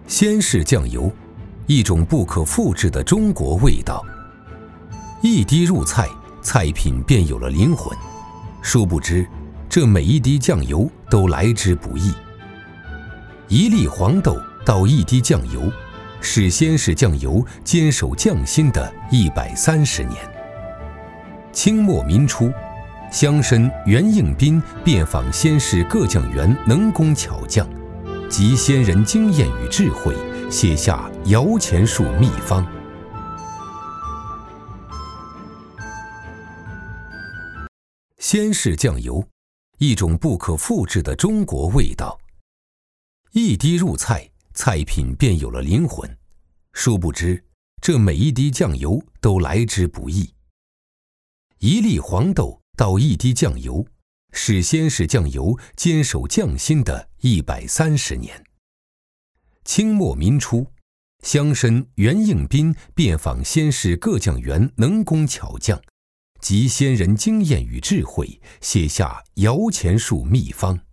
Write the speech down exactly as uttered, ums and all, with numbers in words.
鲜式酱油，一种不可复制的中国味道。一滴入菜，菜品便有了灵魂。殊不知，这每一滴酱油都来之不易。一粒黄豆到一滴酱油，是鲜式酱油坚守匠心的一百三十年。清末民初，乡绅袁应斌遍访鲜式各酱园能工巧匠，集先人经验与智慧，写下摇钱树秘方。鲜式酱油，一种不可复制的中国味道。一滴入菜，菜品便有了灵魂。殊不知，这每一滴酱油都来之不易。一粒黄豆到一滴酱油，是鲜式酱油坚守匠心的一百三十年。清末民初，乡绅袁应斌遍访鲜式各酱园能工巧匠，集先人经验与智慧，写下摇钱树秘方。